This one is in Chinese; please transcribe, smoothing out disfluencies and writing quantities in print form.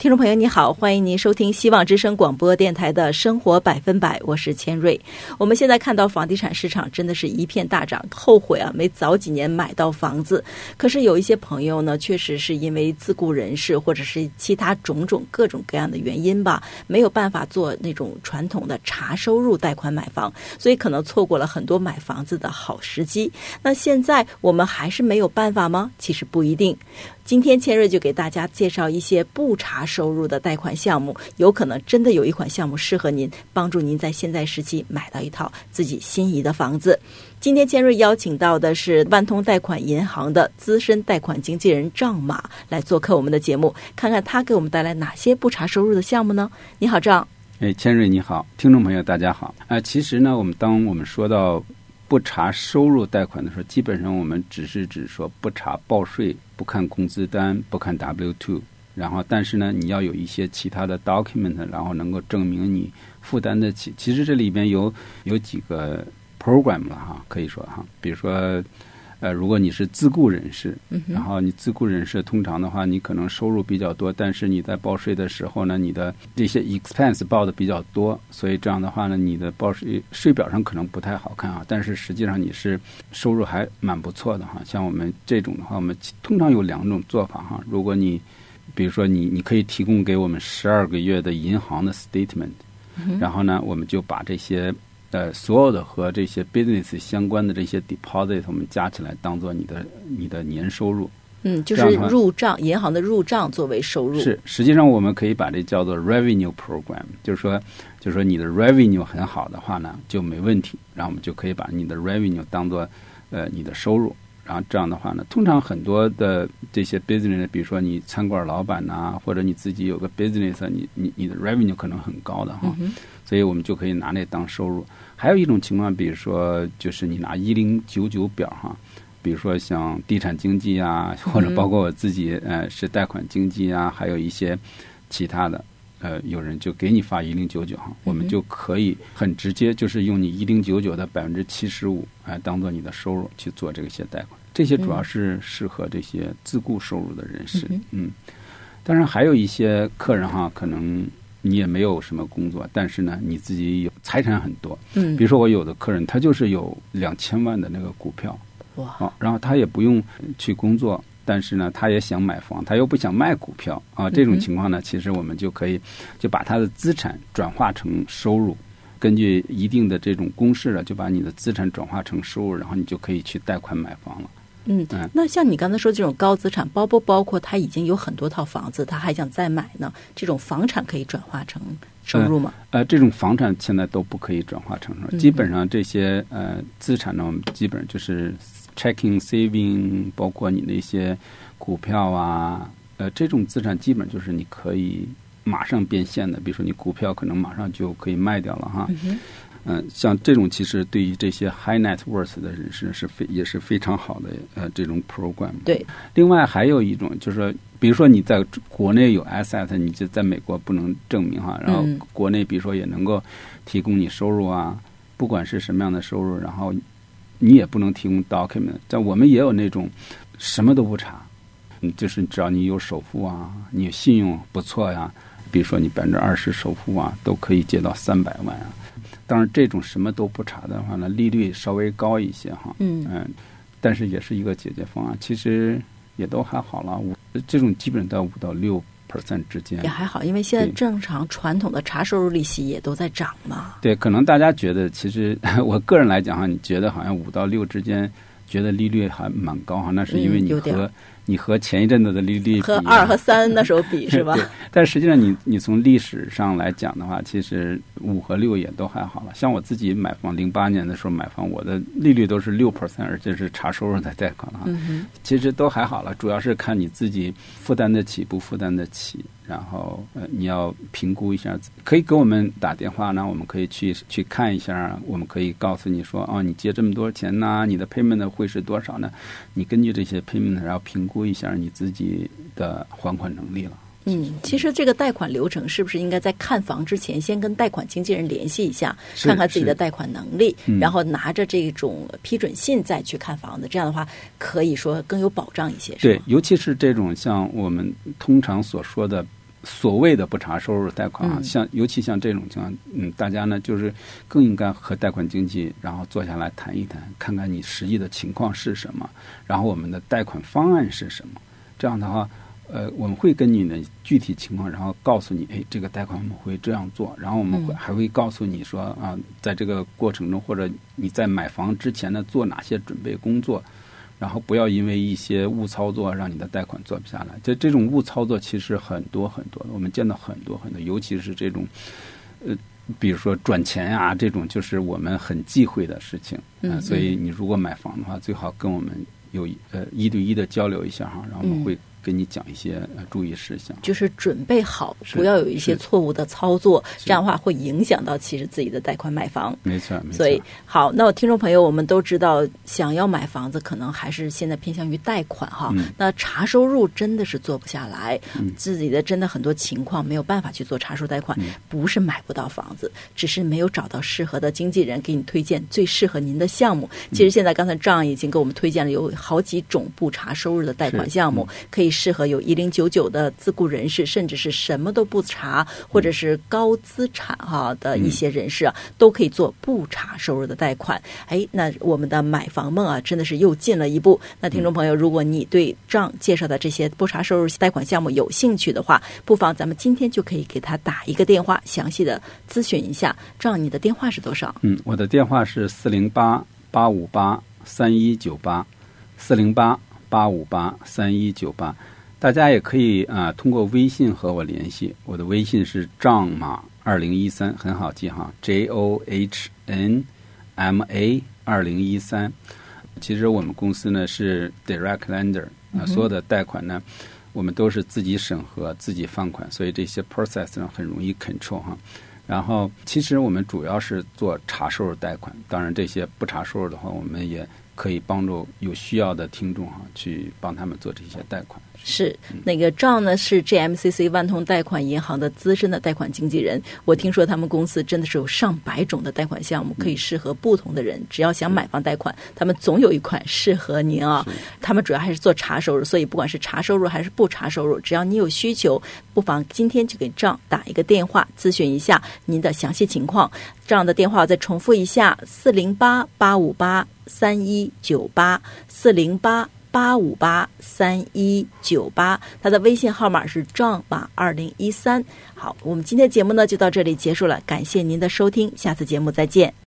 听众朋友你好，欢迎您收听希望之声广播电台的生活百分百，我是千瑞。我们现在看到房地产市场真的是一片大涨，后悔啊没早几年买到房子。可是有一些朋友呢，确实是因为自雇人士或者是其他种种各种各样的原因吧，没有办法做那种传统的查收入贷款买房，所以可能错过了很多买房子的好时机。那现在我们还是没有办法吗？其实不一定。今天千瑞就给大家介绍一些不查收入的贷款项目，有可能真的有一款项目适合您，帮助您在现在时期买到一套自己心仪的房子。今天千瑞邀请到的是万通贷款银行的资深贷款经纪人张马来做客我们的节目，看看他给我们带来哪些不查收入的项目呢？你好，张。 千瑞你好，听众朋友大家好。其实呢，当我们说到不查收入贷款的时候，基本上我们只是指说不查报税，不看工资单，不看 W2， 然后但是呢你要有一些其他的 document， 然后能够证明你负担得起。其实这里边有几个 program 了哈，可以说哈，比如说如果你是自雇人士，然后你自雇人士通常的话，你可能收入比较多，但是你在报税的时候呢，你的这些 expense 报的比较多，所以这样的话呢，你的报税表上可能不太好看啊，但是实际上你是收入还蛮不错的哈。像我们这种的话，我们通常有两种做法哈。如果你比如说你可以提供给我们12个月的银行的 statement，然后呢，我们就把这些所有的和这些 business 相关的这些 deposit 我们加起来当做你的年收入。 就是入账，银行的入账作为收入。 是，实际上我们可以把这叫做 revenue program， 就是说你的 revenue 很好的话呢就没问题，然后我们就可以把你的 revenue 当做你的收入。然后这样的话呢，通常很多的这些 business， 比如说你餐馆老板呐，或者你自己有个 business， 你的 revenue 可能很高的哈，所以我们就可以拿那当收入。还有一种情况，比如说就是你拿1099表哈，比如说像地产经纪啊，或者包括我自己是贷款经纪啊，还有一些其他的有人就给你发1099哈，我们就可以很直接就是用你1099的75%当做你的收入去做这些贷款。这些主要是适合这些自雇收入的人士。当然还有一些客人哈，可能你也没有什么工作，但是呢你自己有财产很多。比如说我有的客人他就是有2000万的那个股票，哇，然后他也不用去工作，但是呢他也想买房，他又不想卖股票啊，这种情况呢其实我们就可以就把他的资产转化成收入，根据一定的这种公式就把你的资产转化成收入，然后你就可以去贷款买房了。 那像你刚才说这种高资产包不包括他已经有很多套房子，他还想再买呢？这种房产可以转化成收入吗？ 这种房产现在都不可以转化成收入。基本上这些资产呢，我们基本上就是 checking saving， 包括你的一些股票啊，这种资产基本就是你可以马上变现的，比如说你股票可能马上就可以卖掉了哈。像这种其实对于这些 high net worth 的人士也是非常好的这种 program。对。另外还有一种就是说，比如说你在国内有 asset， 你就在美国不能证明哈，然后国内比如说也能够提供你收入啊，不管是什么样的收入，然后你也不能提供 document。在我们也有那种什么都不查，就是只要你有首付啊，你信用不错呀，比如说你20%首付啊，都可以借到300万啊。当然这种什么都不查的话呢，利率稍微高一些哈，但是也是一个解决方案，其实也都还好了。这种基本到5到6% 之间也还好，因为现在正常传统的查收入利息也都在涨嘛。 对，可能大家觉得其实我个人来讲哈，你觉得好像5到6之间觉得利率还蛮高哈，那是因为你和前一阵子的利率比和2和3那时候比是吧？ 对，但实际上你从历史上来讲的话，其实5和6也都还好了。像我自己买房08年的时候买房，我的利率都是6%，而且是查收入的贷款哈，其实都还好了，主要是看你自己负担得起不负担得起。然后你要评估一下，可以给我们打电话呢，我们可以去看一下，我们可以告诉你说你借这么多钱呢，你的 payment 会是多少呢？你根据这些 payment 然后评估一下你自己的还款能力了。 其实这个贷款流程是不是应该在看房之前先跟贷款经纪人联系一下，看看自己的贷款能力，然后拿着这种批准信再去看房子，这样的话可以说更有保障一些。 对，尤其是这种像我们通常所说的所谓的不查收入贷款啊，尤其像这种情况，大家呢就是更应该和贷款经纪然后坐下来谈一谈，看看你实际的情况是什么，然后我们的贷款方案是什么。这样的话，我们会根据你的具体情况，然后告诉你，这个贷款我们会这样做，然后我们还会告诉你说啊，在这个过程中或者你在买房之前呢做哪些准备工作。然后不要因为一些误操作让你的贷款做不下来。这种误操作其实很多很多，我们见到很多很多，尤其是这种比如说转钱啊，这种就是我们很忌讳的事情。所以你如果买房的话，最好跟我们有一对一的交流一下哈，然后我们会跟你讲一些注意事项， 就是准备好，不要有一些错误的操作，这样的话会影响到其实自己的贷款买房。 没错，没错。 所以好，那听众朋友，我们都知道，想要买房子，可能还是现在偏向于贷款哈。那查收入真的是做不下来，自己的真的很多情况没有办法去做查收贷款，不是买不到房子，只是没有找到适合的经纪人给你推荐最适合您的项目。其实现在刚才张已经给我们推荐了有好几种不查收入的贷款项目，可以适合有1099的自雇人士，甚至是什么都不查，或者是高资产的一些人士都可以做不查收入的贷款。那我们的买房梦真的是又进了一步。那听众朋友，如果你对张介绍的这些不查收入贷款项目有兴趣的话，不妨咱们今天就可以给他打一个电话，详细的咨询一下。张，你的电话是多少？ 我的电话是408-858-3198，408-858-3198。大家也可以通过微信和我联系，我的微信是张马2013，很好记哈 JOHNMA2013。其实我们公司呢是 Direct Lender，所有的贷款呢我们都是自己审核自己放款，所以这些 process 呢很容易 control 哈。然后其实我们主要是做查收入贷款，当然这些不查收入的话，我们也可以帮助有需要的听众去帮他们做这些贷款。 是那个张呢是 GMCC 万通贷款银行的资深的贷款经纪人，我听说他们公司真的是有上百种的贷款项目，可以适合不同的人，只要想买房贷款，他们总有一款适合您啊。他们主要还是做查收入，所以不管是查收入还是不查收入，只要你有需求，不妨今天就给张打一个电话咨询一下您的详细情况。这样的电话我再重复一下，408-858-3198，408-858-3198，他的微信号码是张马2013。好，我们今天节目呢就到这里结束了，感谢您的收听，下次节目再见。